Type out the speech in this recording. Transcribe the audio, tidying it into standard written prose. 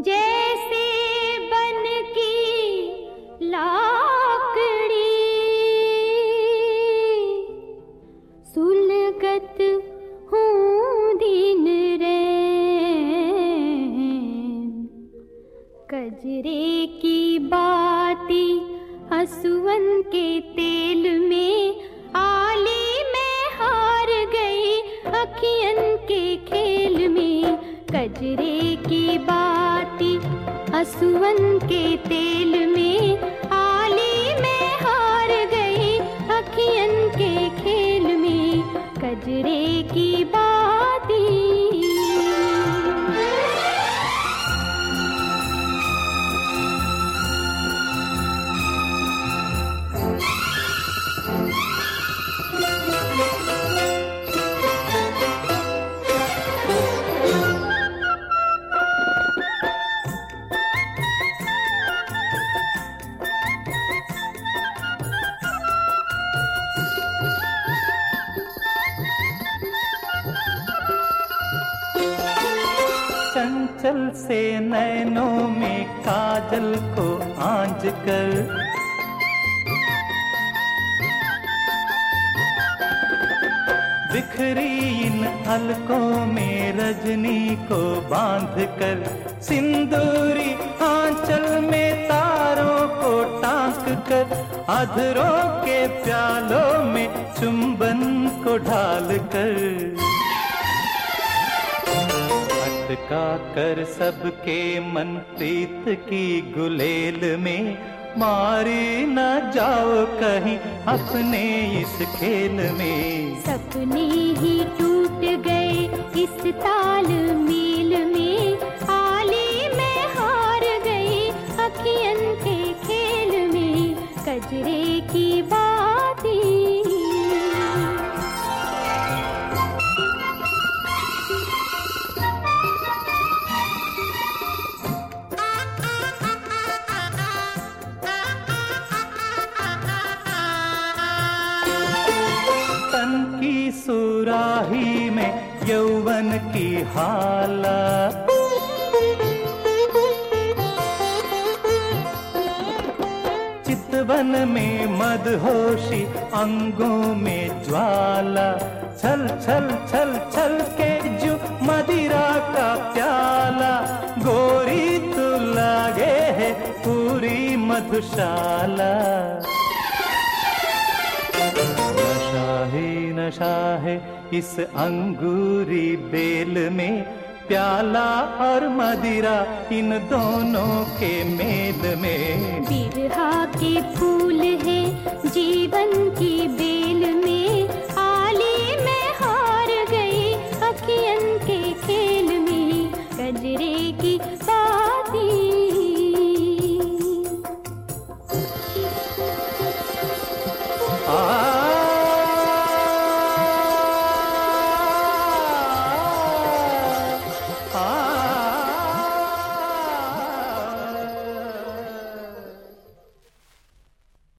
जैसे बन की लाकड़ी सुलगत हूँ दिन रैन, कजरे की बाती हसुवन के तेल में आली में हार गई अखियन के खेल में। कजरे की बाती हसुवन के तेल में आली में हार गई अखियन के खेल में। कजरे की बाती चंचल से नैनों में काजल को आंज कर, बिखरी इन अलकों में रजनी को बांध कर, सिंदूरी आंचल में तारों को टांक कर, अधरों के प्यालों में चुंबन को ढाल कर, अटका कर सबके मन प्रीत की गुलेल में, मारी न जाओ कहीं अपने इस खेल में। सपने ही टूट गए इस ताल मेल में, आली में हार गई अखियन के खेल में। कजरे की बाती की सुराही में यौवन की हाला, चितवन में मदहोशी अंगों में ज्वाला, छल छल छल छल के जो मदिरा का प्याला, गोरी तू लागे है पूरी मधुशाला। नशा है इस अंगूरी बेल में, प्याला और मदिरा इन दोनों के मेल में। बिरहा के फूल है जीवन की